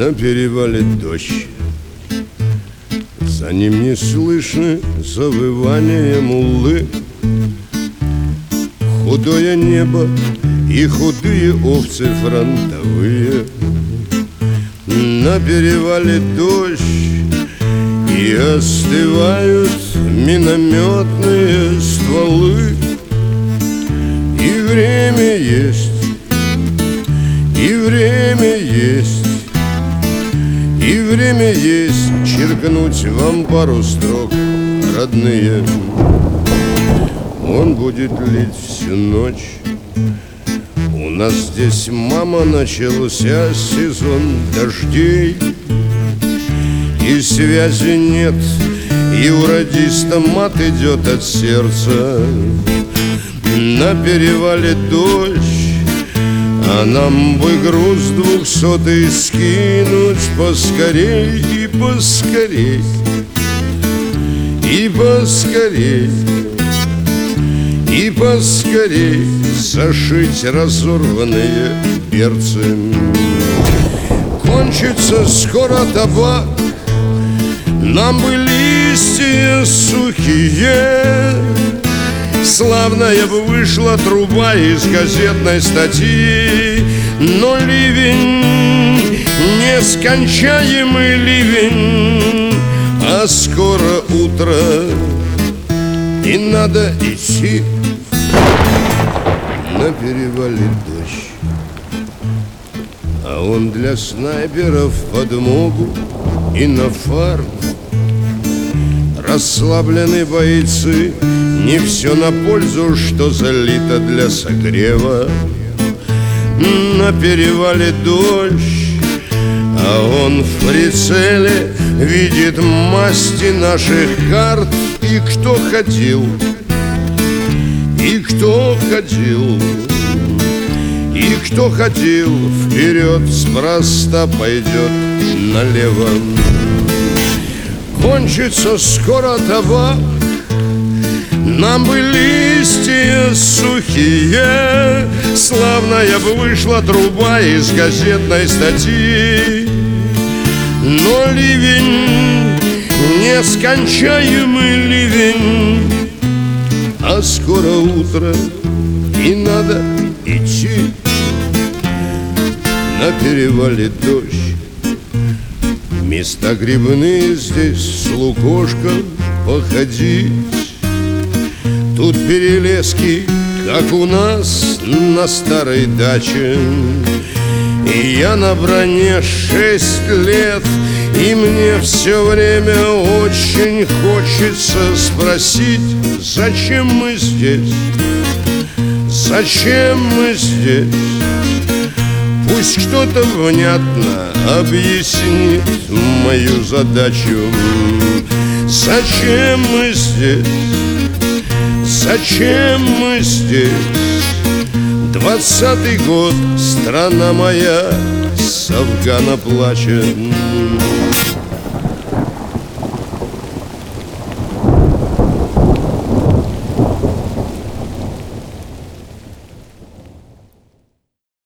На перевале дождь, за ним не слышно завывания муллы. Худое небо и худые овцы фронтовые. На перевале дождь, и остывают минометные стволы. И время есть, и время есть, и время есть черкнуть вам пару строк, родные. Он будет лить всю ночь. У нас здесь, мама, начался сезон дождей. И связи нет, и у радиста мат идет от сердца. На перевале дождь, а нам бы груз 200-й скинуть поскорей и поскорей, и поскорей, и поскорей зашить разорванные берцы. Кончится скоро табак, нам бы листья сухие. Славная бы вышла труба из газетной статьи. Но ливень, нескончаемый ливень, а скоро утро, и надо идти. На перевале дождь, а он для снайперов подмогу и на фарт. Расслаблены бойцы, не все на пользу, что залито для согрева. На перевале дождь, а он в прицеле видит масти наших карт. И кто ходил, и кто ходил, и кто ходил вперед, спроста пойдет налево. Кончится скоро табак, нам бы листья сухие. Славная бы вышла труба из газетной статьи. Но ливень, нескончаемый ливень, а скоро утро, и надо идти. На перевале дождь, места грибные здесь с лукошком походить. Тут перелески, как у нас на старой даче. И я на броне 6 лет, и мне все время очень хочется спросить: зачем мы здесь? Зачем мы здесь? Пусть кто-то внятно объяснит мою задачу. Зачем мы здесь? Зачем мы здесь? 20-й год, страна моя с Афгана плачет.